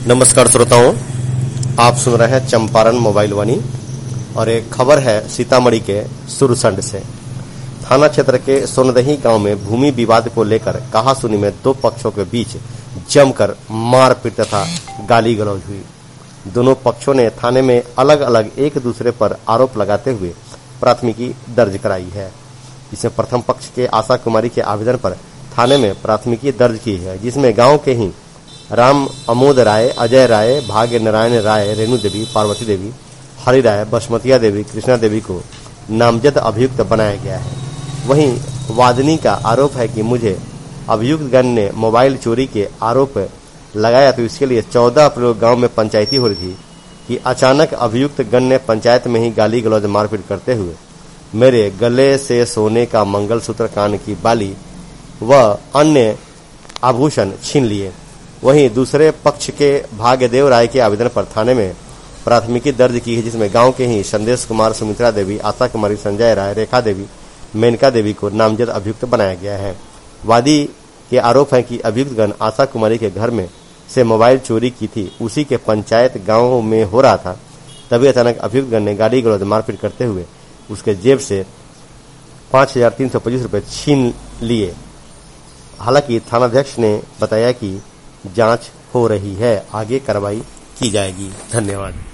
नमस्कार श्रोताओं, आप सुन रहे हैं चंपारण मोबाइल वाणी और एक खबर है सीतामढ़ी के सुरसंड से। थाना क्षेत्र के सोनदही गांव में भूमि विवाद को लेकर कहासुनी में दो पक्षों के बीच जमकर मारपीट तथा गाली गलौज हुई। दोनों पक्षों ने थाने में अलग अलग एक दूसरे पर आरोप लगाते हुए प्राथमिकी दर्ज कराई है। इसमें प्रथम पक्ष के आशा कुमारी के आवेदन पर थाने में प्राथमिकी दर्ज की है, जिसमें गांव के ही राम अमोद राय, अजय राय, भाग्य नारायण राय, रेणु देवी, पार्वती देवी, हरि राय, बसमतिया देवी, कृष्णा देवी को नामजद अभियुक्त बनाया गया है। वहीं वादनी का आरोप है कि मुझे अभियुक्त गण ने मोबाइल चोरी के आरोप लगाया, तो इसके लिए 14 अप्रैल गांव में पंचायती हो रही थी कि अचानक अभियुक्त गण ने पंचायत में ही गाली गलौज मारपीट करते हुए मेरे गले से सोने का मंगलसूत्र, कान की बाली व अन्य आभूषण छीन लिए। वहीं दूसरे पक्ष के भाग्यदेव राय के आवेदन पर थाने में प्राथमिकी दर्ज की है, जिसमें गांव के ही संदेश कुमार, सुमित्रा देवी, आशा कुमारी, संजय राय, रेखा देवी, मेनका देवी को नामजद अभियुक्त बनाया गया है। वादी के आरोप है कि अभियुक्त गण आशा कुमारी के घर में से मोबाइल चोरी की थी, उसी के पंचायत गांव में हो रहा था। तभी अचानक अभियुक्त गण ने गाली गलौज मारपीट करते हुए उसके जेब से 5,325 रुपये छीन लिए। हालांकि थानाध्यक्ष ने बताया कि जांच हो रही है, आगे कार्रवाई की जाएगी। धन्यवाद।